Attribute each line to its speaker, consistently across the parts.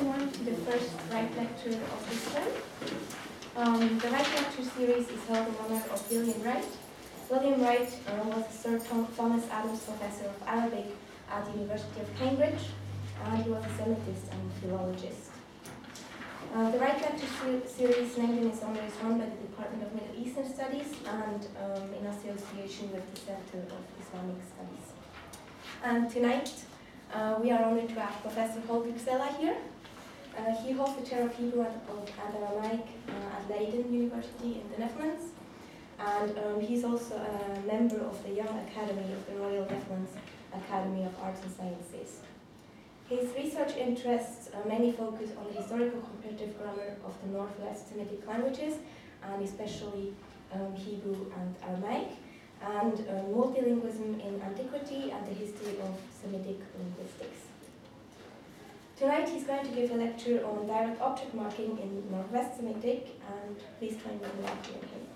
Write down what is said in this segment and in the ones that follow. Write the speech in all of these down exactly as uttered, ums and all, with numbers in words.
Speaker 1: everyone to the first Wright Lecture of this term. Um, the Wright Lecture series is held in honor of William Wright. William Wright uh, was Sir Thomas Adams Professor of Arabic at the University of Cambridge, and he was a Semitist and philologist. Uh, the Wright Lecture ser series named in his honor is run by the Department of Middle Eastern Studies and um, in association with the Center of Islamic Studies. And tonight, uh, we are honored to have Professor Holger Xella here. Uh, he holds the chair of Hebrew and, and Aramaic uh, at Leiden University in the Netherlands. And um, he's also a member of the Young Academy of the Royal Netherlands Academy of Arts and Sciences. His research interests uh, mainly focus on the historical comparative grammar of the Northwest Semitic languages, and especially um, Hebrew and Aramaic, and uh, multilingualism in antiquity and the history of Semitic linguistics. Tonight he's going to give a lecture on direct object marking in Northwest Semitic, and please join me in welcoming him.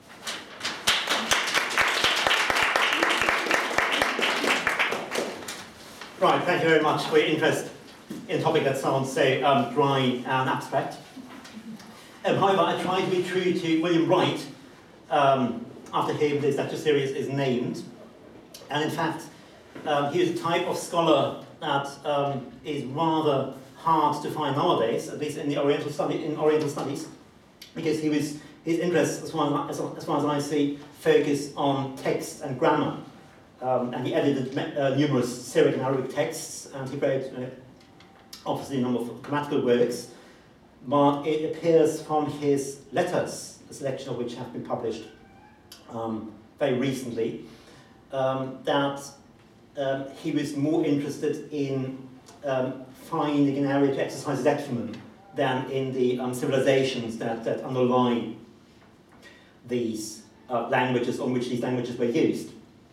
Speaker 2: Right, thank you very much for your interest in a topic that sounds so um, dry and abstract. Um, however, I try to be true to William Wright, um, after whom this lecture series is named. And in fact, um, he is a type of scholar that um, is rather hard to find nowadays, at least in the Oriental study, in Oriental studies, because he was his interests, as far as, as far as I see, focus on text and grammar. Um, and he edited uh, numerous Syriac and Arabic texts, and he wrote uh, obviously a number of grammatical works, but it appears from his letters, a selection of which have been published um, very recently, um, that um, he was more interested in um, finding an area to exercise his acumen than in the um, civilizations that, that underlie these uh, languages on which these languages were used.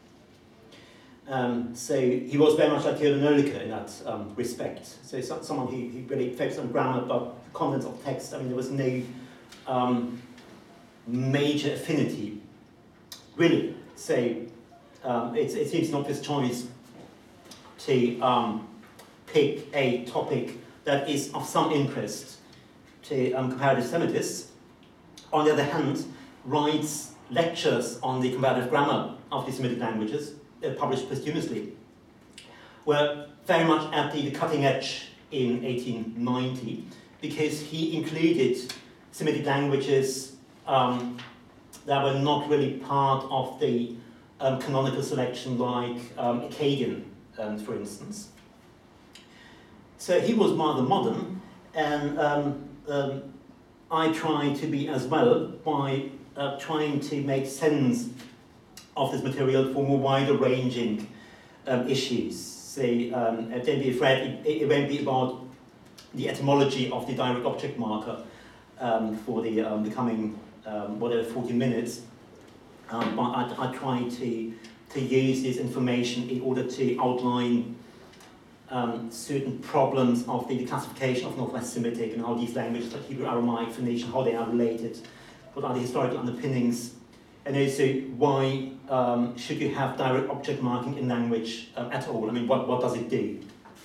Speaker 2: Um, so he was very much like Theodor Noecker in that um, respect. So so someone who, who really focused on grammar, but the contents of text, I mean, there was no um, major affinity, really. So um, it, it seems an obvious choice to um, pick a topic that is of some interest to um, comparative Semitists. On the other hand, writes lectures on the comparative grammar of the Semitic languages, uh, published posthumously, were very much at the, the cutting edge in eighteen ninety, because he included Semitic languages um, that were not really part of the um, canonical selection, like um, Akkadian, um, for instance. So he was rather modern, and um, um, I try to be as well by uh, trying to make sense of this material for more wider-ranging um, issues. So um, don't be afraid, it, it won't be about the etymology of the direct object marker um, for the, um, the coming um, whatever forty minutes, um, but I, I try to, to use this information in order to outline Um, certain problems of the, the classification of Northwest Semitic and how these languages like Hebrew, Aramaic, Phoenician, how they are related, what are the historical underpinnings, and also why um, should you have direct object marking in language um, at all? I mean, what, what does it do?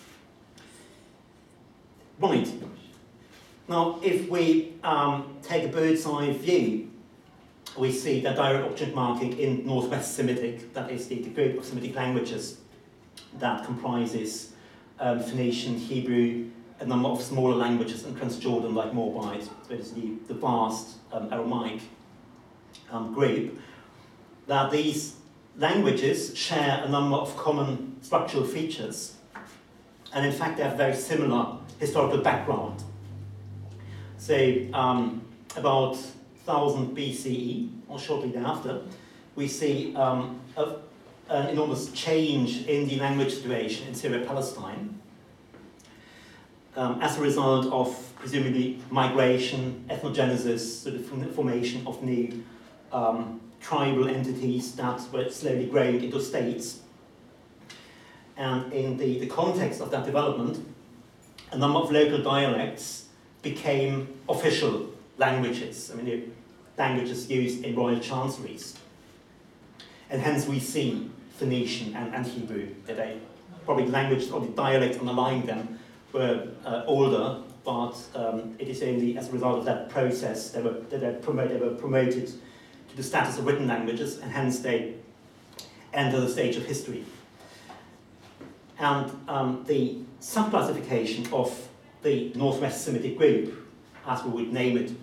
Speaker 2: Right. Now, if we um, take a bird's eye view, we see that direct object marking in Northwest Semitic, that is the, the group of Semitic languages that comprises Um, Phoenician, Hebrew, a number of smaller languages in Transjordan like Moabite, so it's the, the vast um, Aramaic um, group, that these languages share a number of common structural features, and in fact they have very similar historical background. So um, about one thousand B C E, or shortly thereafter, we see um, a an enormous change in the language situation in Syria-Palestine um, as a result of presumably migration, ethnogenesis, sort of formation of new um, tribal entities that were slowly growing into states. And in the, the context of that development, a number of local dialects became official languages. I mean, the languages used in royal chancelleries. And hence we see Phoenician and, and Hebrew, that they probably language or the dialects underlying them were uh, older but um, it is only as a result of that process they were, that they, promote, they were promoted to the status of written languages, and hence they enter the stage of history. And um, the subclassification of the Northwest Semitic group, as we would name it,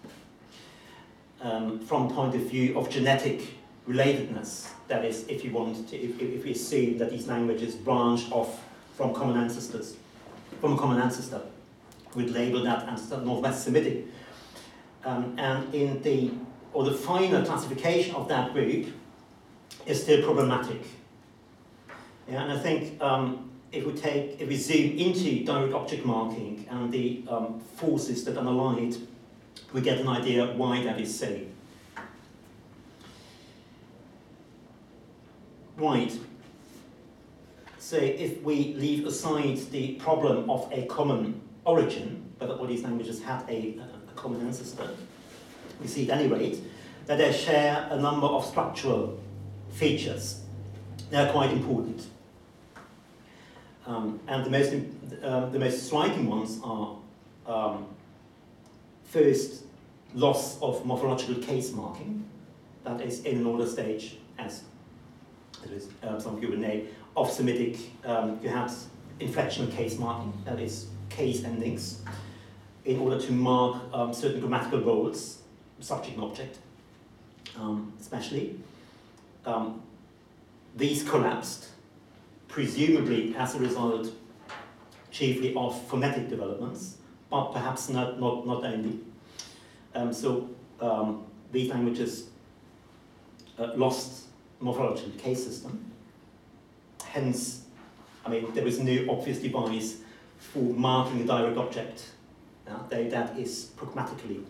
Speaker 2: um, from the point of view of genetic relatedness, that is, if you want to, if, if we assume that these languages branch off from common ancestors, from a common ancestor, we'd label that as Northwest Semitic. Um, and in the, or the final classification of that group is still problematic. Yeah, and I think um, if we take, if we zoom into direct object marking and the um, forces that underlie it, we get an idea why that is so. Right. So if we leave aside the problem of a common origin, whether all these languages had a, a common ancestor, we see at any rate that they share a number of structural features. They're quite important. Um, and the most, uh, the most striking ones are, um, first, loss of morphological case marking, that is in an order stage, as it is, uh, some of you would know, of Semitic, um, you had inflectional case marking, that is case endings, in order to mark um, certain grammatical roles, subject and object, um, especially. Um, these collapsed, presumably as a result chiefly of phonetic developments, but perhaps not, not, not only. Um, so um, these languages uh, lost morphological case system. Hence, I mean, there was no obvious device for marking a direct object, uh, though that is pragmatically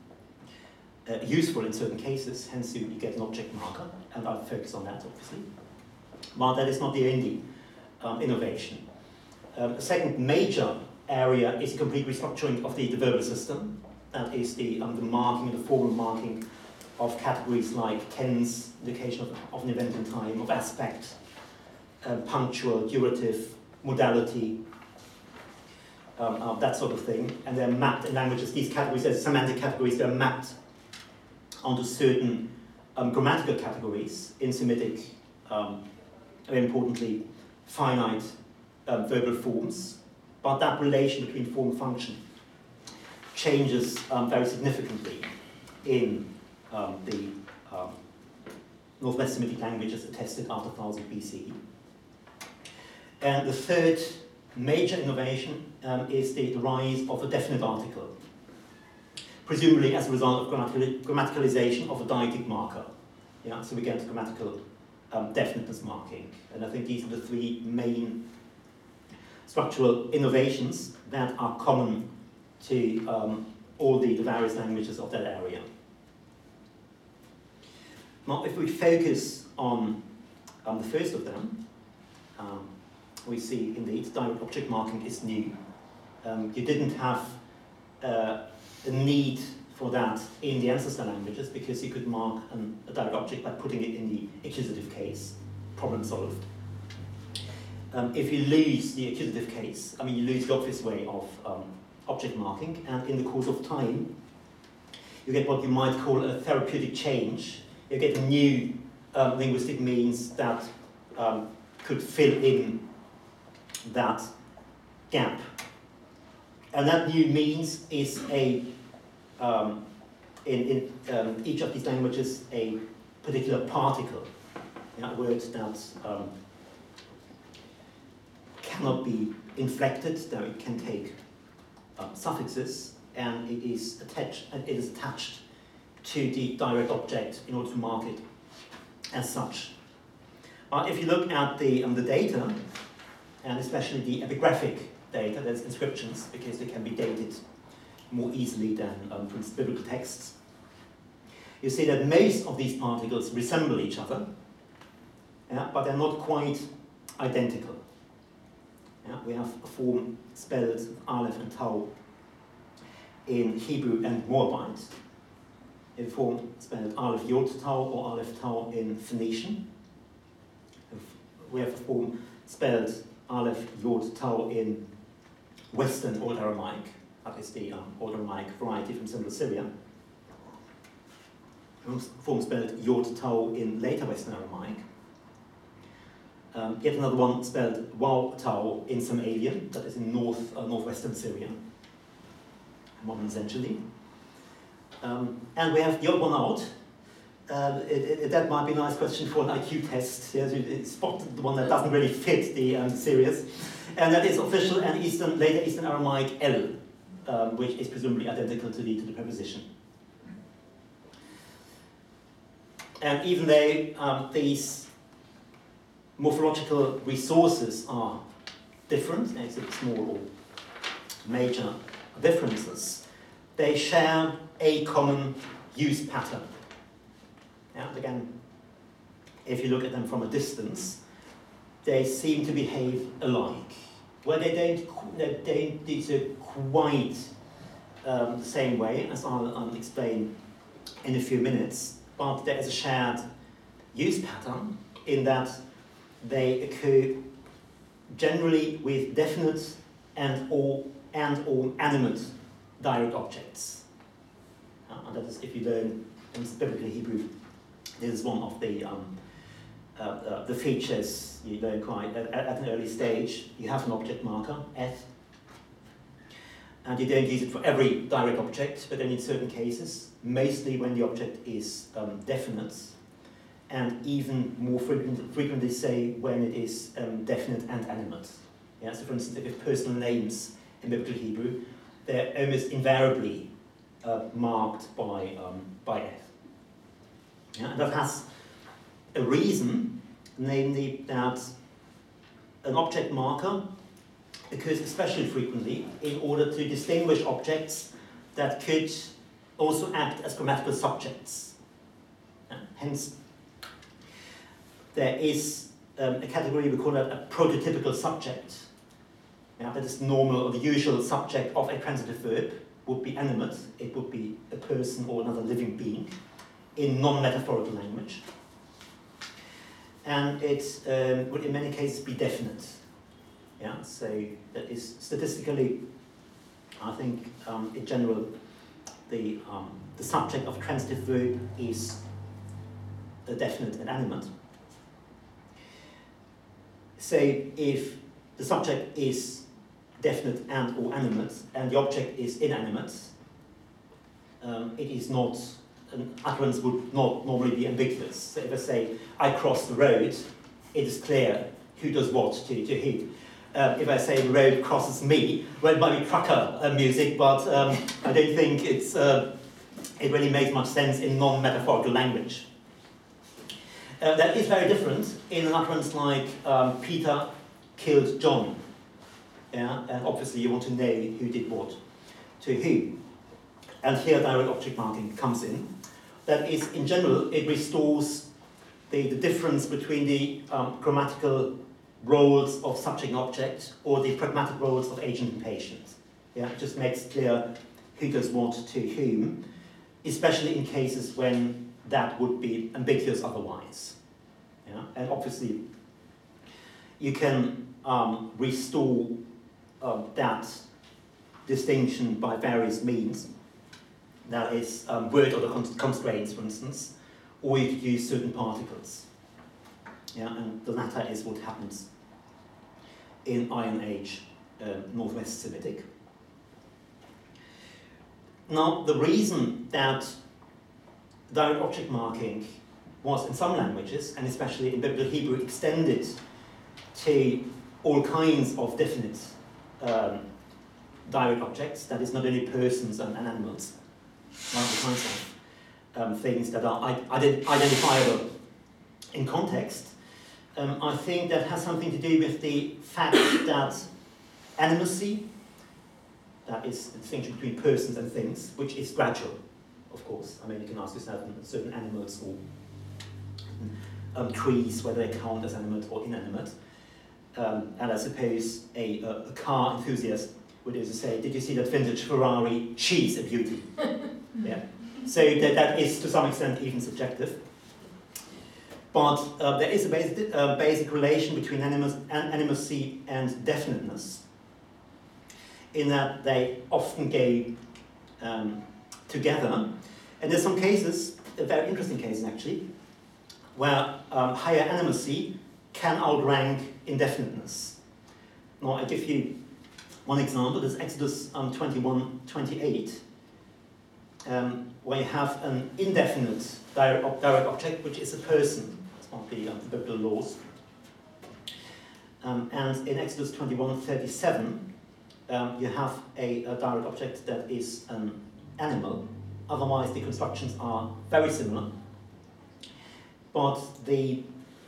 Speaker 2: uh, useful in certain cases, hence you, you get an object marker, and I'll focus on that, obviously. But that is not the only um, innovation. Um, a second major area is the complete restructuring of the, the verbal system. That is the, um, the marking, the formal marking of categories like tense, indication of, of an event in time, of aspect, uh, punctual, durative, modality, um, uh, that sort of thing. And they're mapped in languages, these categories, as semantic categories, they're mapped onto certain um, grammatical categories in Semitic, um, very importantly, finite um, verbal forms. But that relation between form and function changes um, very significantly in um, the um, Northwest Semitic languages attested after one thousand B C E. And the third major innovation um, is the, the rise of a definite article, presumably as a result of grammatical, grammaticalization of a deictic marker. Yeah, so we get grammatical um, definiteness marking. And I think these are the three main structural innovations that are common to um, all the, the various languages of that area. Now, if we focus on um, the first of them, um, we see indeed direct object marking is new. Um, you didn't have uh, a need for that in the ancestor languages because you could mark an, a direct object by putting it in the accusative case, problem solved. Um, if you lose the accusative case, I mean, you lose the obvious way of um, object marking, and in the course of time, you get what you might call a therapeutic change. You get a new um, linguistic means that um, could fill in that gap. And that new means is a, um, in, in um, each of these languages, a particular particle, you know, a word that um, cannot be inflected, though it can take um, suffixes, and it is attached, and it is attached to the direct object in order to mark it as such. Uh, if you look at the, um, the data, and especially the epigraphic data, there's inscriptions, because they can be dated more easily than, um, for instance, biblical texts, you see that most of these particles resemble each other, yeah, but they're not quite identical. Yeah, we have a form spelled Aleph and Tau in Hebrew and Moabite, a form spelled Aleph Yod Tau or Aleph Tau in Phoenician. We have a form spelled Aleph Yod Tau in Western Old Aramaic, that is the um, Old Aramaic variety from Central Syria. Form spelled Yod Tau in later Western Aramaic. Um, yet another one spelled Waw Tau in Sumerian, that is in north uh, northwestern Syria, modern essentially. Um, and we have the odd one out. Uh, it, it, that might be a nice question for an I Q test. Yes, you spot the one that doesn't really fit the um, series. And that is official and Eastern, later Eastern Aramaic L, um, which is presumably identical to the, to the preposition. And even though um, these morphological resources are different, except small or major differences, they share a common use pattern. And again, if you look at them from a distance, they seem to behave alike. Well, they don't, they don't do so quite um, the same way, as I'll um, explain in a few minutes, but there is a shared use pattern in that they occur generally with definite and or, and or animate direct objects. Uh, and that is, if you learn in biblical Hebrew, this is one of the um, uh, uh, the features you learn quite at, at an early stage. You have an object marker, F, and you don't use it for every direct object, but only in certain cases, mostly when the object is um, definite, and even more frequent, frequently say when it is um, definite and animate. Yeah, so for instance, if you have personal names in biblical Hebrew, they're almost invariably uh, marked by, um, by F. Yeah, and that has a reason, namely that an object marker occurs especially frequently in order to distinguish objects that could also act as grammatical subjects. Uh, hence, there is um, a category we call it a prototypical subject. Yeah, that is normal or the usual subject of a transitive verb, would be animate, it would be a person or another living being in non-metaphorical language. And it um, would in many cases be definite. Yeah, so that is statistically, I think um, in general, the, um, the subject of transitive verb is a definite and animate. So if the subject is definite and or animate, and the object is inanimate, um, it is not, an utterance would not normally be ambiguous. So if I say, I cross the road, it is clear who does what to, to who. Um, if I say the road crosses me, well, it might be trucker uh, music, but um, I don't think it's, uh, it really makes much sense in non-metaphorical language. Uh, that is very different in an utterance like um, Peter killed John. Yeah? And obviously you want to know who did what to who. And here direct object marking comes in. That is, in general, it restores the, the difference between the um, grammatical roles of subject and object or the pragmatic roles of agent and patient. Yeah? It just makes clear who does what to whom, especially in cases when that would be ambiguous otherwise. Yeah? And obviously, you can um, restore uh, that distinction by various means. That is, um, word order constraints, for instance, or you could use certain particles. Yeah? And the latter is what happens in Iron Age uh, Northwest Semitic. Now, the reason that direct object marking was in some languages, and especially in Biblical Hebrew, extended to all kinds of definite um, direct objects, that is not only persons and, and animals, but all kinds of um, things that are ident identifiable in context. Um, I think that has something to do with the fact that animacy, that is the distinction between persons and things, which is gradual. Of course, I mean, you can ask yourself certain animals or um, trees, whether they count as animate or inanimate. Um, and I suppose a, a, a car enthusiast would also say, did you see that vintage Ferrari? She's a beauty. Yeah. So that, that is to some extent even subjective. But uh, there is a basic, uh, basic relation between animus, animacy and definiteness. in that they often go um, together. And there's some cases, very interesting cases actually, where um, higher animacy can outrank indefiniteness. Now I give you one example. There's Exodus um, twenty-one twenty-eight, um, where you have an indefinite direct, direct object, which is a person. It's not the, um, the biblical laws. Um, and in Exodus twenty-one thirty-seven, um, you have a, a direct object that is an animal. Otherwise, the constructions are very similar. But the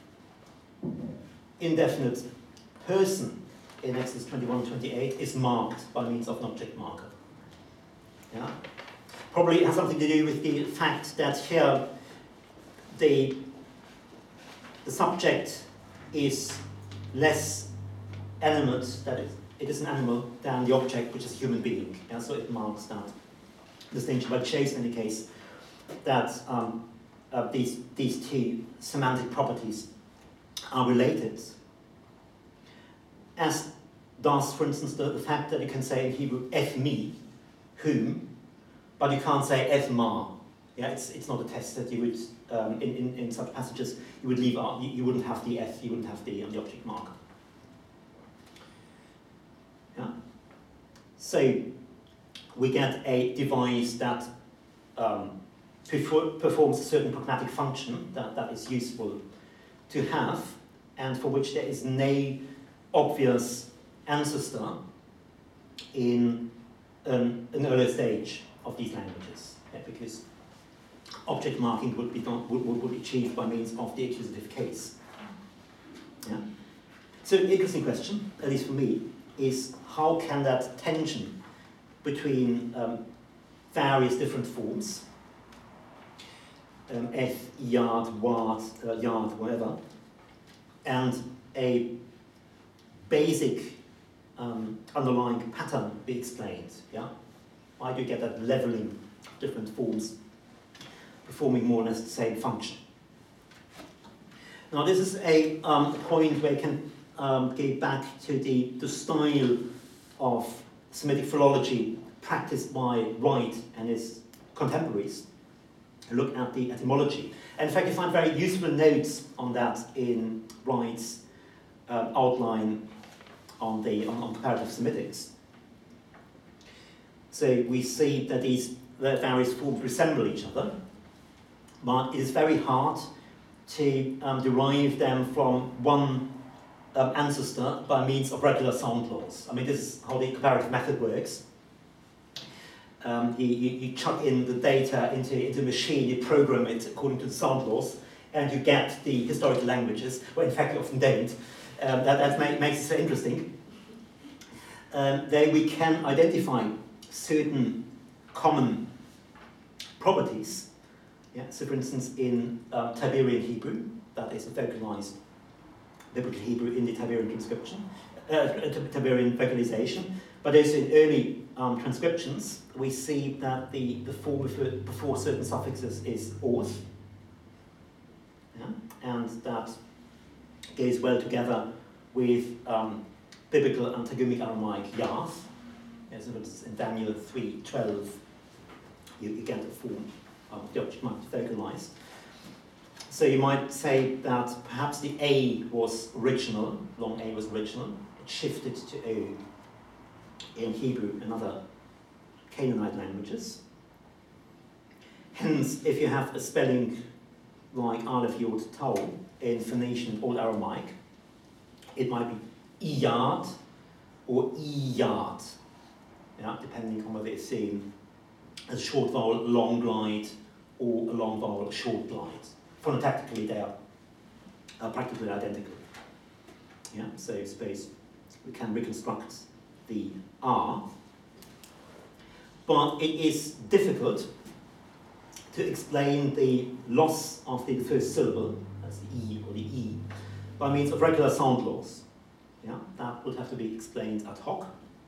Speaker 2: indefinite person in Exodus twenty-one twenty-eight is marked by means of an object marker. Yeah? Probably it has something to do with the fact that here the, the subject is less animate, that is, it is an animal, than the object, which is a human being. Yeah? So it marks that distinction, but it shows in any case that um, uh, these, these two semantic properties are related. As does, for instance, the, the fact that you can say in Hebrew, eth me, whom, but you can't say eth ma. Yeah, it's, it's not a test that you would, um, in, in, in such passages, you would leave out, you, you wouldn't have the eth, you wouldn't have the, um, the object marker. Yeah. So, we get a device that um, performs a certain pragmatic function that, that is useful to have, and for which there is no obvious ancestor in an, an earlier stage of these languages, yeah, because object marking would be done, would, would be achieved by means of the accusative case. Yeah? So an interesting question, at least for me, is how can that tension between um, various different forms, um, eth, yard, ward, uh, yard, whatever, and a basic um, underlying pattern be explained. Yeah? Why do you get that leveling of different forms performing more or less the same function? Now this is a um, point where you can um, go back to the, the style of Semitic philology practiced by Wright and his contemporaries. Look at the etymology. And in fact, you find very useful notes on that in Wright's uh, outline on the on, on comparative Semitics. So we see that these the various forms resemble each other, but it is very hard to um, derive them from one um, ancestor by means of regular sound laws. I mean, this is how the comparative method works. Um, you, you, you chuck in the data into, into a machine, you program it according to the sound laws, and you get the historical languages, well, in fact, you often don't. Um, that that make, makes it so interesting. Um, then we can identify certain common properties. Yeah? So, for instance, in uh, Tiberian Hebrew, that is a vocalized biblical Hebrew in the Tiberian transcription, uh, Tiberian vocalization, but also in early um, transcriptions, we see that the, the form before, before certain suffixes is orth, yeah? And that goes well together with um, biblical and Targumic Aramaic yath. As in Daniel three twelve, you, you get the form of the object mark vocalized. So you might say that perhaps the A was original, long A was original, it shifted to O in Hebrew and other Canaanite languages. Hence, if you have a spelling like Aleph Yod Tau in Phoenician Old Aramaic, it might be Iyad or Iyad, yeah, depending on whether it's seen as a short vowel, long glide, or a long vowel, a short glide. Phonotactically, they are, are practically identical. Yeah, so suppose we can reconstruct the R, but it is difficult to explain the loss of the first syllable, that's the E or the E, by means of regular sound laws. Yeah, that would have to be explained ad hoc.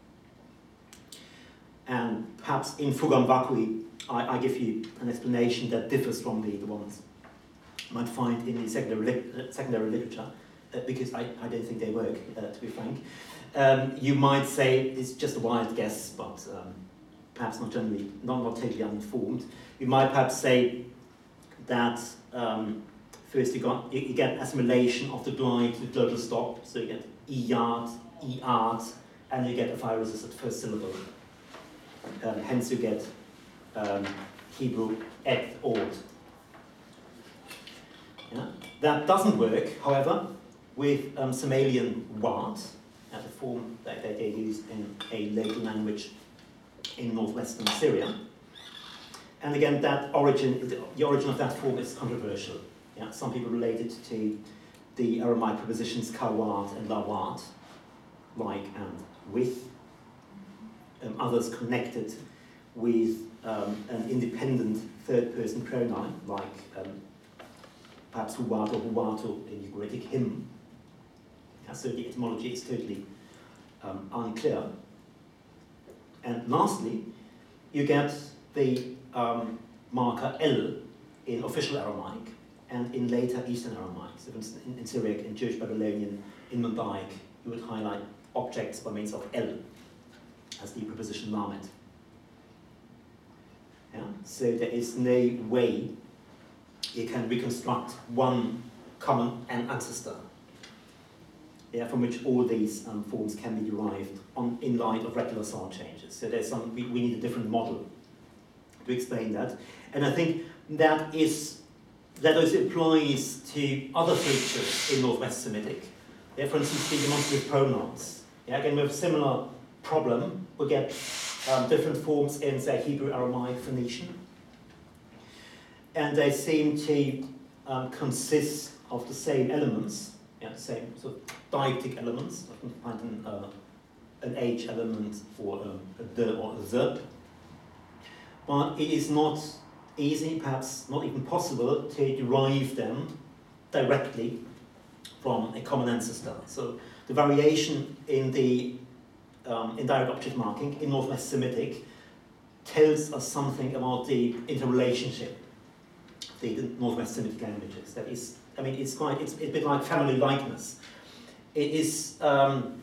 Speaker 2: And perhaps in Fugam Vacui, I, I give you an explanation that differs from the, the ones you might find in the secondary, li secondary literature uh, because I, I don't think they work, uh, to be frank. Um, you might say it's just a wild guess, but um, perhaps not generally, not, not totally uninformed. You might perhaps say that um, first you, got, you, you get assimilation of the glide to the glottal stop, so you get E-yard, E-art, and you get a viruses at first syllable. Um, hence you get um, Hebrew et od. Yeah. That doesn't work, however, with um, Somalian wad, as a form that, that they use in a local language in northwestern Syria. And again, that origin, the origin of that form is controversial. Yeah? Some people relate it to the Aramaic prepositions kawad and lawad, like and with. Um, others connected with um, an independent third-person pronoun, like um, perhaps huwad or huwato in Ugaritic him. Yeah, so the etymology is totally um, unclear. And lastly, you get the um, marker L in official Aramaic and in later Eastern Aramaic. So for instance, in, in Syriac, in Jewish Babylonian, in Mundaic, you would highlight objects by means of L as the preposition lamed. Yeah? So there is no way you can reconstruct one common ancestor, yeah, from which all these um, forms can be derived on, in light of regular sound changes. So there's some, we, we need a different model to explain that. And I think that is, that also applies to other features in Northwest Semitic. Yeah, for instance, the demonstrative pronouns. Yeah, again, we have a similar problem. We get um, different forms in, say, Hebrew, Aramaic, Phoenician. And they seem to um, consist of the same elements, yeah, same sort of deictic elements. I can find an, uh, an H element or um, a the or a the. But it is not easy, perhaps not even possible, to derive them directly from a common ancestor. So the variation in the um, indirect object marking in Northwest Semitic tells us something about the interrelationship of the, the Northwest Semitic languages. That is, I mean, it's quite, it's, it's a bit like family likeness. It is um,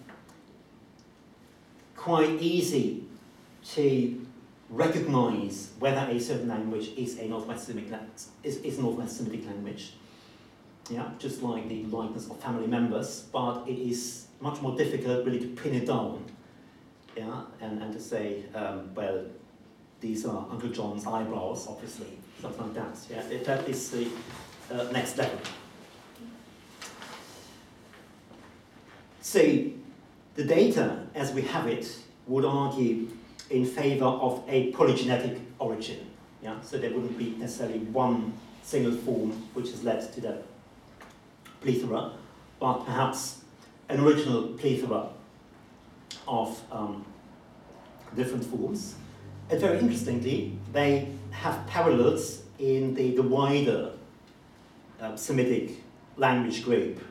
Speaker 2: quite easy to recognize whether a certain language is a Northwest Semitic, is, is a Northwest Semitic language. Yeah, just like the likeness of family members, but it is much more difficult really to pin it down. Yeah, and, and to say, um, well, these are Uncle John's eyebrows, obviously, something like that. Yeah, that is the uh, next level. So, the data, as we have it, would argue in favor of a polygenetic origin. Yeah, so there wouldn't be necessarily one single form which has led to that plethora, but perhaps an original plethora of um, different forms. And very interestingly, they have parallels in the, the wider uh, Semitic language group.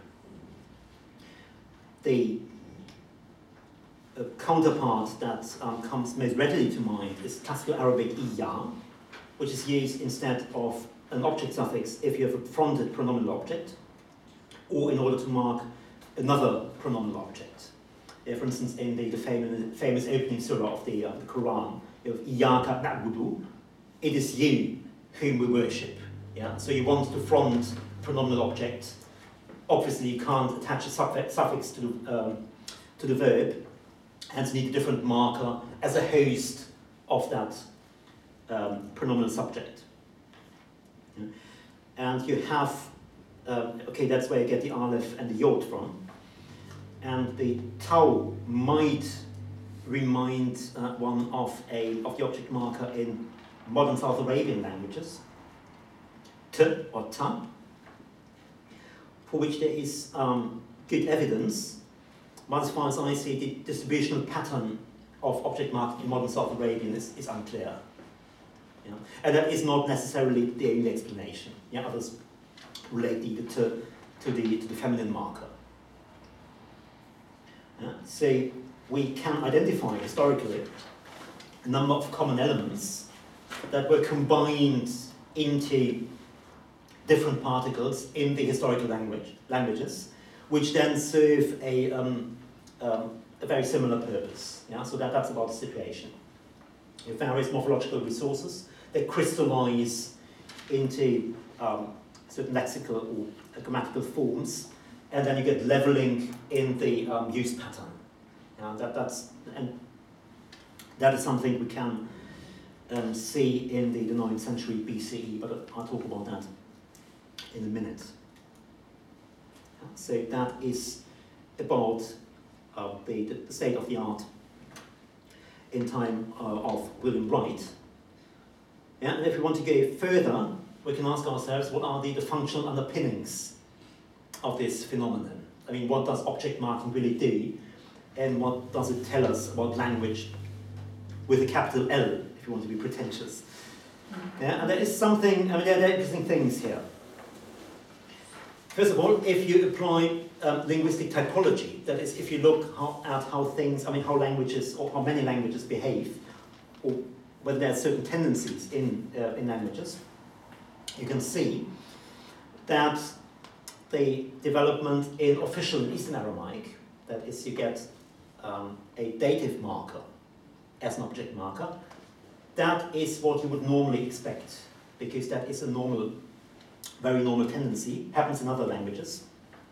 Speaker 2: The uh, counterpart that um, comes most readily to mind is Classical Arabic iya, which is used instead of an object suffix if you have a fronted pronominal object, or in order to mark another pronominal object. Yeah, for instance, in the, the famous, famous opening surah of the, uh, the Quran, you have Iyaka na'budu, it is you whom we worship. Yeah? So you want to front pronominal object. Obviously, you can't attach a suffix, suffix to, the, um, to the verb, hence you need a different marker as a host of that um, pronominal subject. Yeah? And you have Um, okay, that's where you get the aleph and the yod from. And the tau might remind uh, one of, a, of the object marker in modern South Arabian languages, t or ta, for which there is um, good evidence, but as far as I see, the distributional pattern of object marking in modern South Arabian is, is unclear. You know? And that is not necessarily the only explanation. Yeah, others related to, to, the, to the feminine marker. Yeah? So we can identify historically a number of common elements that were combined into different particles in the historical language, languages, which then serve a, um, um, a very similar purpose. Yeah? So that, that's about the situation. You have various morphological resources that crystallize into um, certain lexical or grammatical forms, and then you get leveling in the um, use pattern. Yeah, that, that's, and that is something we can um, see in the, the ninth century B C E, but I'll talk about that in a minute. So that is about uh, the, the state of the art in time uh, of William Wright. Yeah, and if we want to go further, we can ask ourselves, what are the, the functional underpinnings of this phenomenon? I mean, what does object marking really do? And what does it tell us about language with a capital L, if you want to be pretentious? Yeah, and there is something, I mean, there are interesting things here. First of all, if you apply um, linguistic typology, that is, if you look how, at how things, I mean, how languages, or how many languages behave, or whether there are certain tendencies in, uh, in languages, you can see that the development in official and Eastern Aramaic, that is, you get um, a dative marker as an object marker, that is what you would normally expect, because that is a normal, very normal tendency, happens in other languages.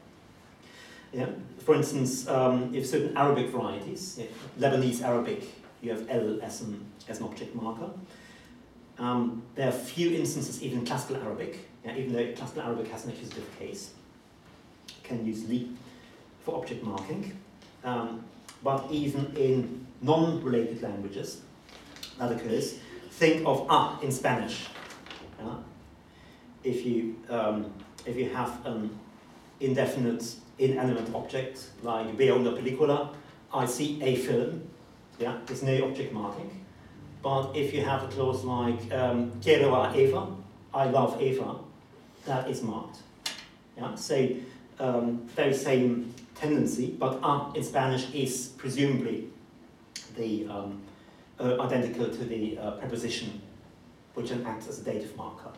Speaker 2: Yeah. For instance, um, if certain Arabic varieties, yeah, Lebanese Arabic, you have L as an, as an object marker. Um, there are few instances even in classical Arabic, yeah, even though classical Arabic has an accusative case, can use li for object marking. Um, but even in non-related languages, that occurs. Think of ah in Spanish. Yeah? If you um, if you have an indefinite inanimate object like veo una película, I see a film. Yeah, there's no object marking. But if you have a clause like um, quiero a Eva, I love Eva, that is marked. Yeah, so um, very same tendency, but ah in Spanish is presumably the um, uh, identical to the uh, preposition, which then acts as a dative marker.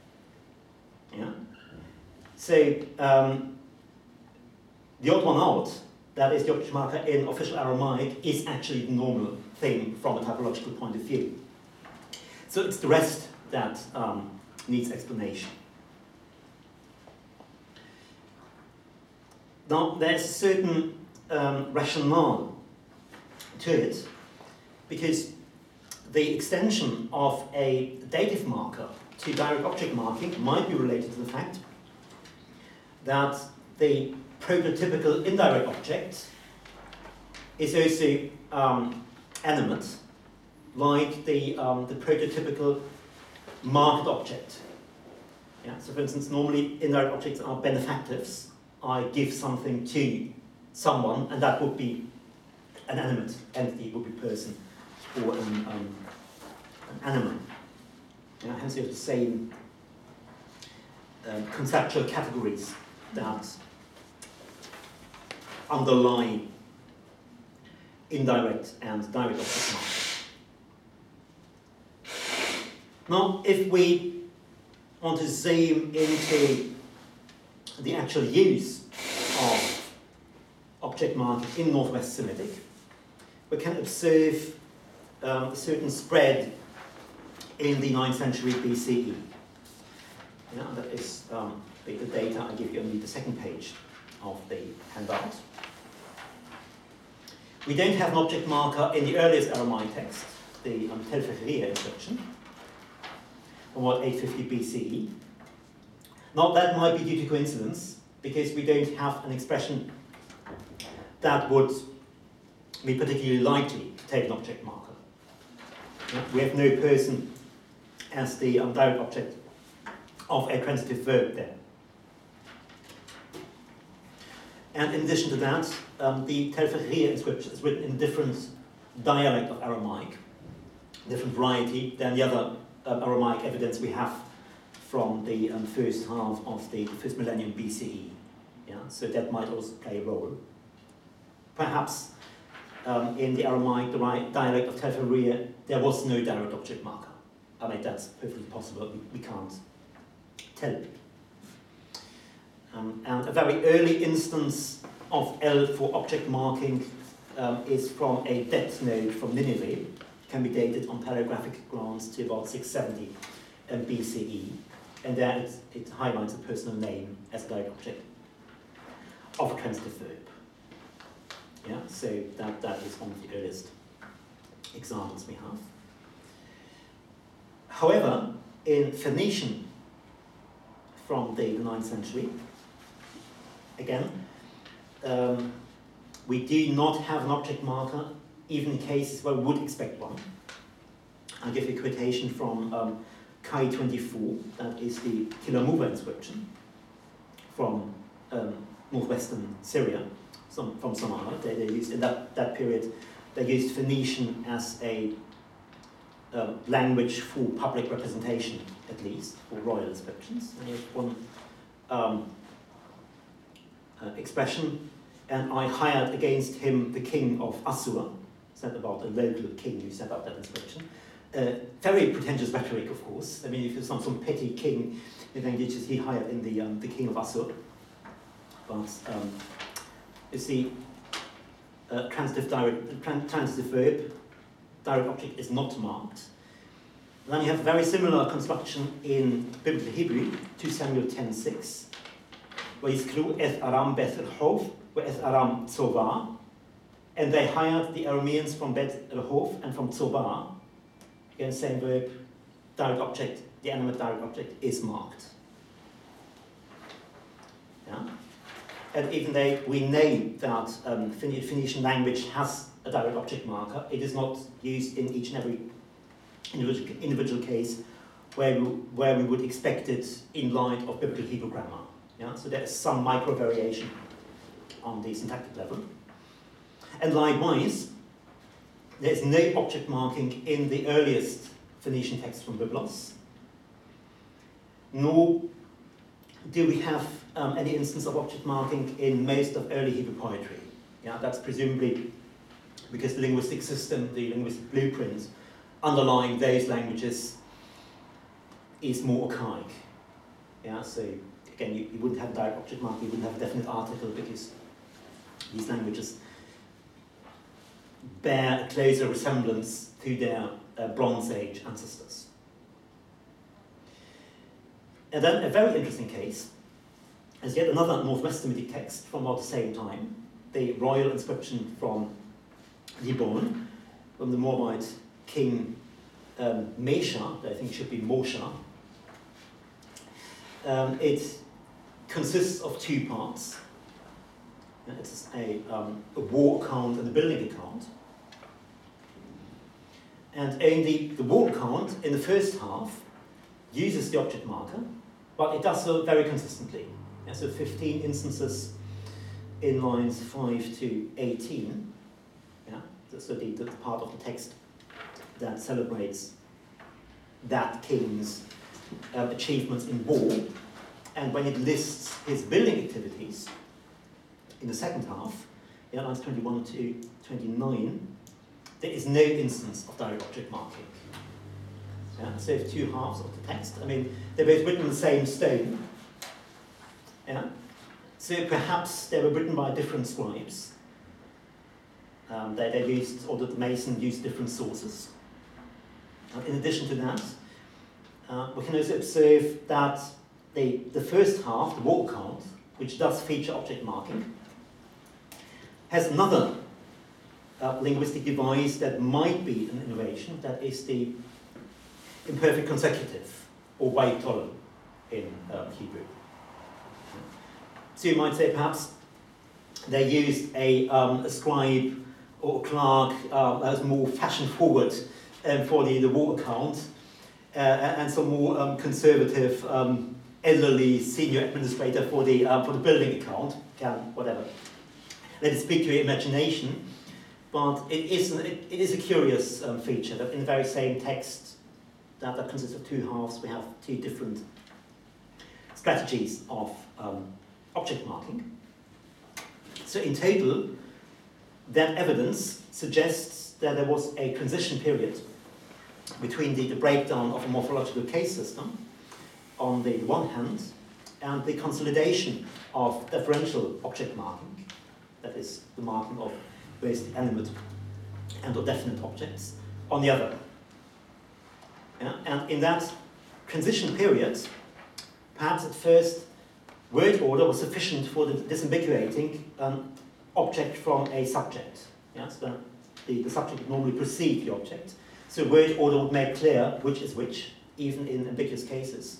Speaker 2: Yeah. So um, the odd one out, that is the object marker in official Aramaic, is actually the normal thing from a typological point of view. So it's the rest that um, needs explanation. Now, there's a certain um, rationale to it, because the extension of a dative marker to direct object marking might be related to the fact that the prototypical indirect object is also um, animate, like the, um, the prototypical marked object. Yeah? So for instance, normally indirect objects are benefactives. I give something to someone, and that would be an animate entity, would be person, or an, um, an animal. Yeah? Hence you have the same um, conceptual categories that underlie indirect and direct object markers. Now, if we want to zoom into the actual use of object marking in Northwest Semitic, we can observe um, a certain spread in the ninth century B C E. Yeah, that is um, the, the data I give you on the second page of the handout. We don't have an object marker in the earliest Aramaic text, the um, Tel Fechriya inscription, from about eight fifty B C E. Now that might be due to coincidence, because we don't have an expression that would be particularly likely to take an object marker. We have no person as the um, direct object of a transitive verb there. And in addition to that, um, the Tel Fechriya inscription is written in a different dialect of Aramaic, different variety than the other um, Aramaic evidence we have from the um, first half of the first millennium B C E. Yeah? So that might also play a role. Perhaps um, in the Aramaic the right dialect of Tel Fechriya, there was no direct object marker. I mean, that's perfectly possible, we, we can't tell. Um, and a very early instance of L for object marking um, is from a death node from Nineveh. Can be dated on paleographic grounds to about six seventy um, B C E. And there it, it highlights a personal name as a direct object of a transitive verb. Yeah, so that, that is one of the earliest examples we have. However, in Phoenician from the ninth century, again, um, we do not have an object marker, even in cases where we would expect one. I'll give you a quotation from um, Kai twenty-four, that is the Kilamuva inscription from um, northwestern Syria, some, from Samarra. They, they used, in that, that period, they used Phoenician as a uh, language for public representation, at least, for royal inscriptions. And here's one um, uh, expression, and I hired against him the king of Assur, said about a local king who set up that inscription. Uh, very pretentious rhetoric, of course. I mean, if you're some, some petty king, then you just he hired in the um, the king of Assur. But um, you see, uh, transitive direct trans transitive verb, direct object is not marked. And then you have a very similar construction in Biblical Hebrew, two Samuel ten six, where you screw eth aram beth el-hov, where eth aram tzovah, and they hired the Arameans from Beth el-hov and from tzovah. Again, same verb, direct object, the animate direct object is marked. Yeah? And even though we know that um, Phoenician language has a direct object marker, it is not used in each and every individual, individual case where we, where we would expect it in light of Biblical Hebrew grammar. Yeah? So there is some micro variation on the syntactic level. And likewise, there is no object marking in the earliest Phoenician text from Byblos, nor do we have um, any instance of object marking in most of early Hebrew poetry. Yeah, that's presumably because the linguistic system, the linguistic blueprint underlying those languages is more archaic. Yeah, so again, you, you wouldn't have a direct object mark, you wouldn't have a definite article because these languages bear a closer resemblance to their uh, Bronze Age ancestors. And then a very interesting case is yet another Northwest Semitic text from about the same time, the royal inscription from Dibon, from the Moabite king um, Mesha, that I think should be Moshe. Um, it consists of two parts. It's a, um, a war account and a building account. And only the war account in the first half uses the object marker, but it does so very consistently. Yeah, so fifteen instances in lines five to eighteen. Yeah, so the, the part of the text that celebrates that king's uh, achievements in war. And when it lists his building activities, in the second half, in lines twenty-one to twenty-nine, there is no instance of direct object marking. Yeah, so if two halves of the text, I mean, they're both written in the same stone. Yeah, so perhaps they were written by different scribes. Um, they, they used, or that the mason used different sources. Uh, in addition to that, uh, we can also observe that the, the first half, the war account, which does feature object marking, has another uh, linguistic device that might be an innovation, that is the imperfect consecutive, or Baitol in uh, Hebrew. So you might say perhaps they used a, um, a scribe or a clerk uh, that was more fashion forward um, for the, the war account, uh, and some more um, conservative um, elderly senior administrator for the uh, for the building account. Can whatever. Let it speak to your imagination, but it is an, it, it is a curious um, feature that in the very same text that, that consists of two halves, we have two different strategies of um, object marking. So in total, that evidence suggests that there was a transition period between the, the breakdown of a morphological case system on the one hand and the consolidation of differential object marking, that is, the marking of both the animate and or definite objects, on the other. Yeah? And in that transition period, perhaps at first, word order was sufficient for the disambiguating um, object from a subject. Yeah? So the, the subject would normally precede the object. So word order would make clear which is which, even in ambiguous cases.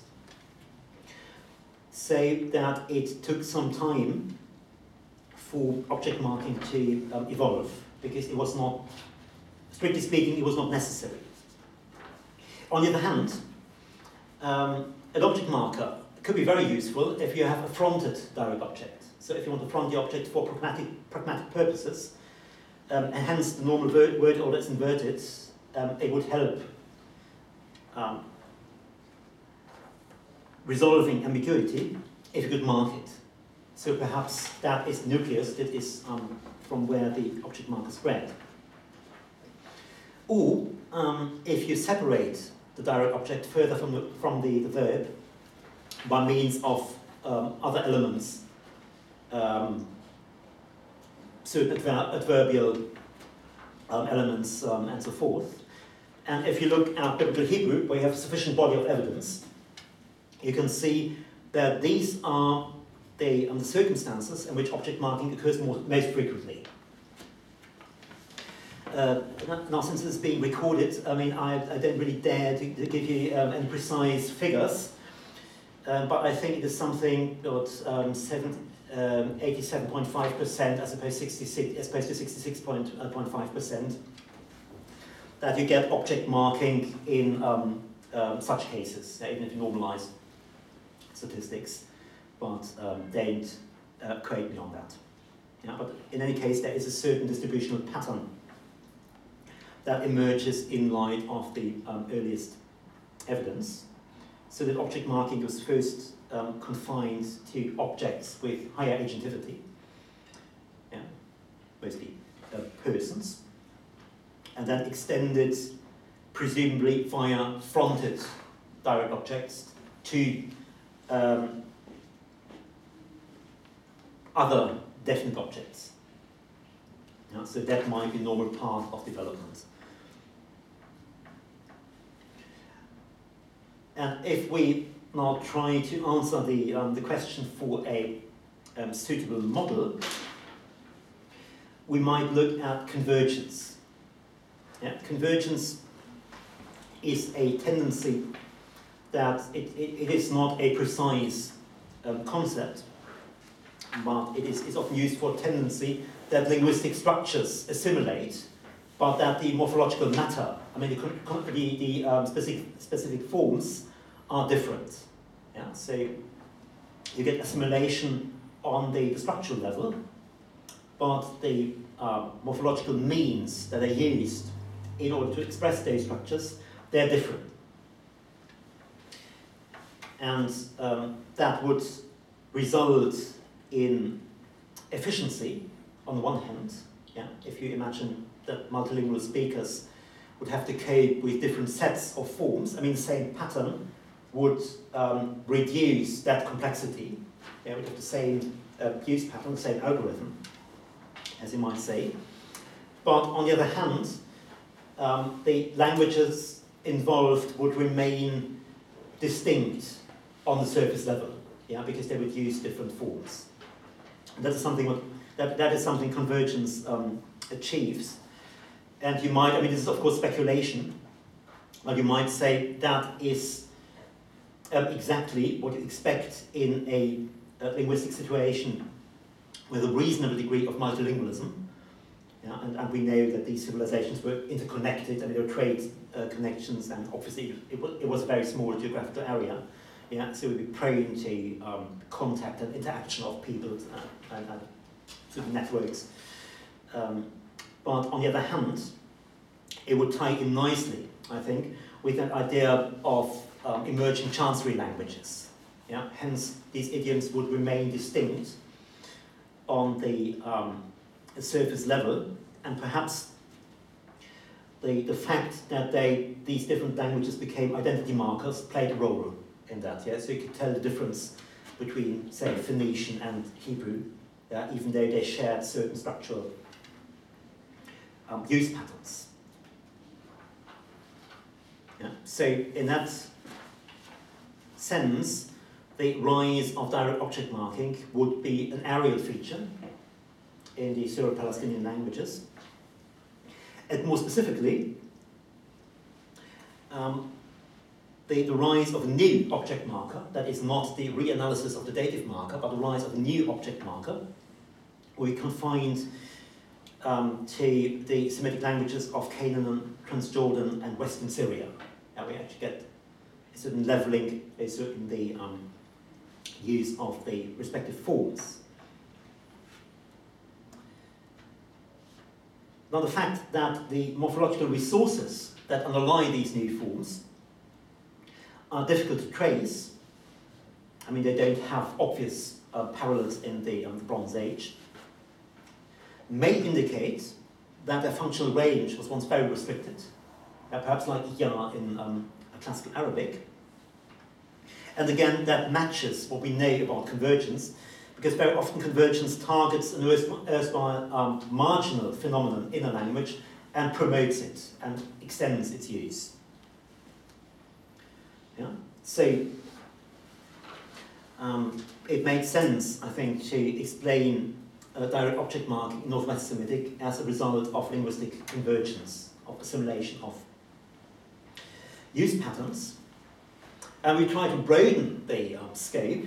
Speaker 2: Say that it took some time for object marking to um, evolve, because it was not, strictly speaking, it was not necessary. On the other hand, um, an object marker could be very useful if you have a fronted direct object. So if you want to front the object for pragmatic, pragmatic purposes, um, and hence the normal word, word order is inverted, um, it would help um, resolving ambiguity if you could mark it. So perhaps that is the nucleus, that is um, from where the object marker spread. Or um, if you separate the direct object further from the, from the, the verb by means of um, other elements, um, certain adver adverbial um, elements um, and so forth. And if you look at Biblical Hebrew, where you have a sufficient body of evidence, you can see that these are the, um, the circumstances in which object marking occurs more, most frequently. Uh, now, since this is being recorded, I mean, I, I don't really dare to, to give you um, any precise figures, um, but I think it is something that um, eighty-seven point five percent as opposed, sixty-six, as opposed to sixty-six point five percent that you get object marking in um, um, such cases, even if you normalize statistics, but um, don't uh, create beyond that. Yeah, but in any case, there is a certain distributional pattern that emerges in light of the um, earliest evidence, so that object marking was first um, confined to objects with higher agentivity, yeah, mostly uh, persons, and then extended presumably via fronted direct objects to um, other definite objects. Yeah, so that might be a normal part of development. And if we now try to answer the, um, the question for a um, suitable model, we might look at convergence. Yeah, convergence is a tendency that it, it, it is not a precise um, concept, but it is it's often used for a tendency that linguistic structures assimilate, but that the morphological matter, I mean the, the, the um, specific, specific forms are different. Yeah? So you get assimilation on the, the structural level, but the uh, morphological means that are used in order to express those structures, they're different. And um, that would result in efficiency on the one hand. Yeah? If you imagine that multilingual speakers would have to cope with different sets of forms, I mean the same pattern would um, reduce that complexity. Yeah, we have the same uh, use pattern, the same algorithm, as you might say. But on the other hand, um, the languages involved would remain distinct on the surface level, yeah, because they would use different forms. And that is something what, that, that is something convergence um, achieves. And you might, I mean, this is of course speculation, but you might say that is um, exactly what you expect in a, a linguistic situation with a reasonable degree of multilingualism. Yeah, and, and we know that these civilizations were interconnected, I mean, there were trade uh, connections, and obviously it was, it was a very small geographical area. Yeah, so we'd be prone to um, contact and interaction of people uh, and, and sort of networks. Um, but on the other hand, it would tie in nicely, I think, with that idea of um, emerging chancery languages. Yeah? Hence, these idioms would remain distinct on the um, surface level, and perhaps the, the fact that they, these different languages became identity markers played a role in that. Yeah? So you could tell the difference between, say, Phoenician and Hebrew, uh, even though they shared certain structural um, use patterns. Yeah. So in that sense, the rise of direct object marking would be an areal feature in the Syro-Palestinian languages. And more specifically, um, the, the rise of a new object marker, that is not the reanalysis of the dative marker, but the rise of a new object marker, we confined um, to the Semitic languages of Canaan, Transjordan, and Western Syria. And we actually get a certain leveling, a certain the um, use of the respective forms. Now, the fact that the morphological resources that underlie these new forms are difficult to trace, I mean, they don't have obvious uh, parallels in the, um, the Bronze Age, may indicate that their functional range was once very restricted, uh, perhaps like ya in um, classical Arabic. And again, that matches what we know about convergence, because very often convergence targets an erstwhile um, marginal phenomenon in a language and promotes it and extends its use. Yeah? So um, it makes sense, I think, to explain uh, direct object marking in Northwest Semitic as a result of linguistic convergence, of assimilation of use patterns. And we try to broaden the um, scope.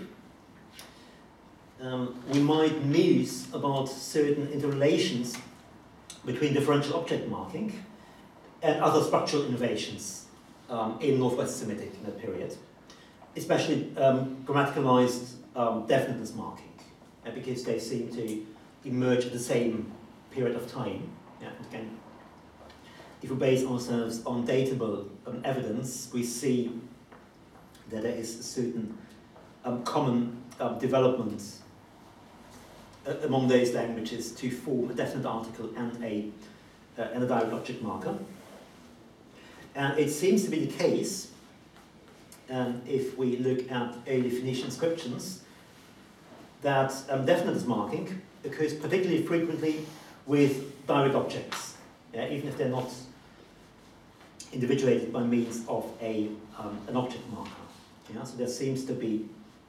Speaker 2: Um, we might muse about certain interrelations between differential object marking and other structural innovations um, in Northwest Semitic in that period, especially um, grammaticalized um, definiteness marking, uh, because they seem to emerge at the same period of time. Yeah, and again, if we base ourselves on datable um, evidence, we see that there is a certain um, common um, development uh, among those languages to form a definite article and a, uh, and a direct object marker. And it seems to be the case, um, if we look at early Phoenician inscriptions, that um, definiteness marking occurs particularly frequently with direct objects, yeah, even if they're not individuated by means of a, um, an object marker. Yeah, so there seems to be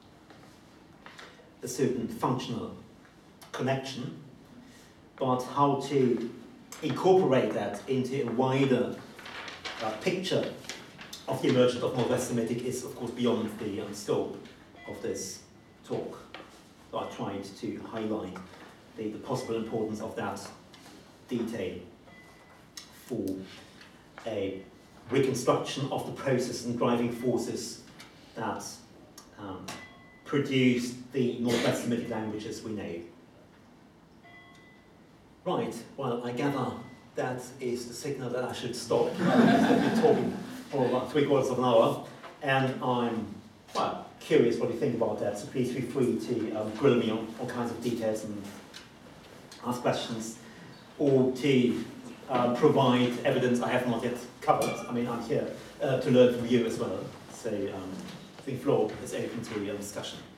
Speaker 2: a certain functional connection, but how to incorporate that into a wider uh, picture of the emergence of Northwest Semitic is, of course, beyond the um, scope of this talk. So I tried to highlight the, the possible importance of that detail for a reconstruction of the process and driving forces that um, produced the Northwest Semitic languages we know. Right, well, I gather that is the signal that I should stop. I've been talking for about three quarters of an hour, and I'm, well, curious what you think about that, so please feel free to um, grill me on all kinds of details and ask questions, or to uh, provide evidence I have not yet covered. I mean, I'm here uh, to learn from you as well, so um, I think floor is open to um, discussion.